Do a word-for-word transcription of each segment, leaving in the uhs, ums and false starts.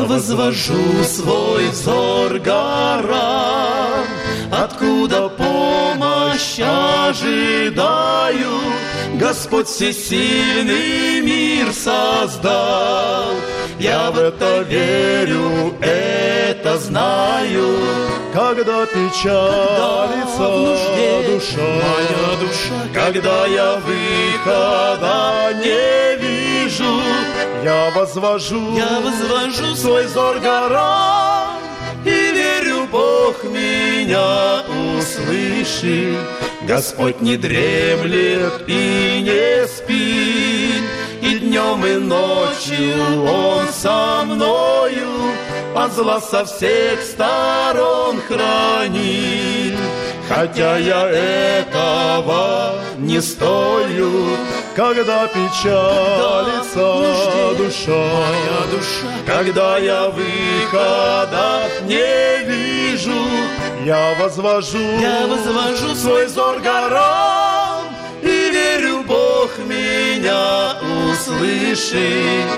возвожу свой взор горам, откуда помощь ожидаю. Господь всесильный мир создал, я в это верю, это знаю. Когда печалится когда нужде душа, моя душа, когда я выхода не вижу, я возвожу, я возвожу свой взор горам, и верю, Бог меня услышит. Господь не дремлет и не спит, и днем, и ночью Он со мною, от зла со всех сторон хранит. Хотя я этого не стою, когда печалится нужде душа, моя душа, когда я выхода не вижу, я возвожу, я возвожу свой взор горам, и верю, Бог меня услышит.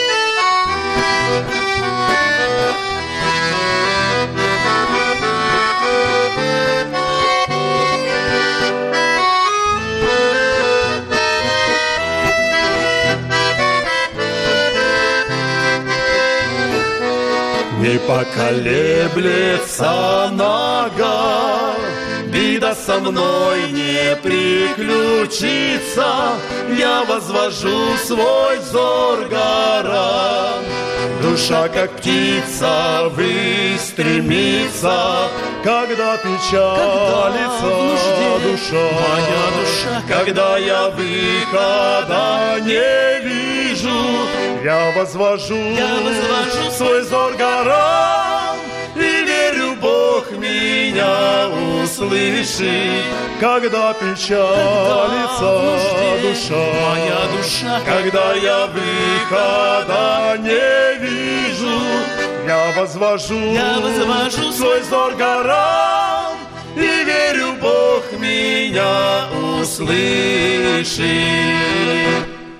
Не поколеблется нога, беда со мной не приключится. Я возвожу свой взор горам, душа, как птица, ввысь стремится. когда печалится когда душа, моя душа, когда я выхода не вижу, я возвожу, я возвожу свой взор горам, и верю, Бог меня услышит. когда печалится душа, моя душа, когда я выхода не вижу, я возвожу, я возвожу свой взор горам, и верю, Бог меня услышит.